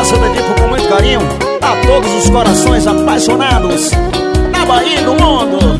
essa eu dedico com muito carinho a todos os corações apaixonados da Bahia e do mundo.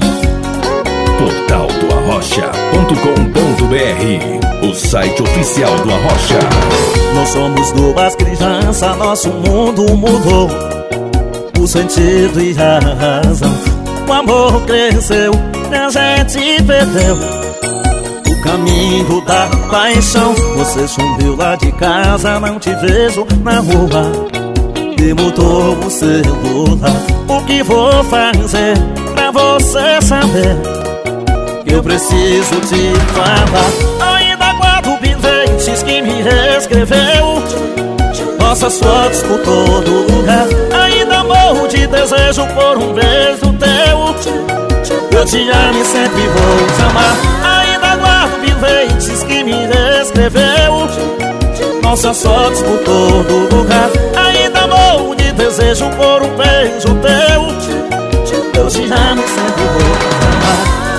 Portaldoarrocha.com.br, o site oficial do Arrocha. Nós somos duas crianças, nosso mundo mudou, o sentido e a razão. O amor cresceu e a gente perdeu o caminho da paixão. Você sumiu lá de casa, não te vejo na rua, e mudou o celular. O que vou fazer pra você saber que eu preciso te falar? Ainda guardo bilhetes que me escreveu, nossas fotos por todo lugar. Ainda morro de desejo por um beijo teu. Eu te amo e sempre vou te amar. Ainda guardo bilhetes que me escreveu, nossas fotos por todo lugar. Ainda morro de desejo por um beijo teu. Eu te amo e sempre vou te amar.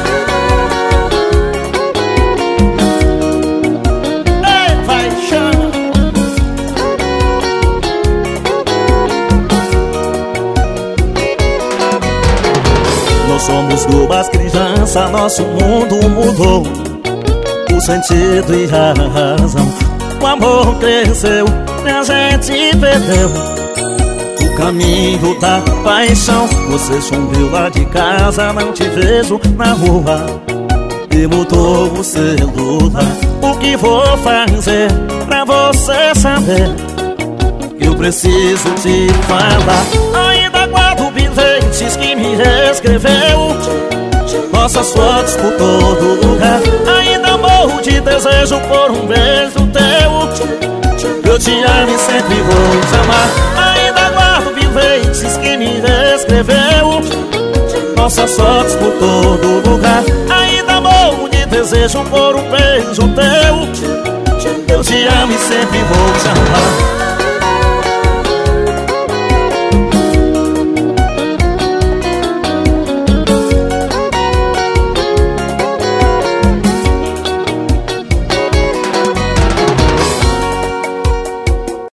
Nós somos duas crianças, nosso mundo mudou, o sentido e a razão. O amor cresceu e a gente perdeu o caminho da paixão. Você sumiu lá de casa, não te vejo na rua, e mudou o celular. O que vou fazer pra você saber que eu preciso te falar? Ainda guardo bilhetes que me escreveu, nossas fotos por todo lugar. Ainda morro de desejo por um beijo teu. Eu te amo e sempre vou te amar. Ainda guardo bilhetes que me escreveu, nossas fotos por todo lugar. Ainda morro de desejo por um beijo teu. Eu te amo e sempre vou te amar.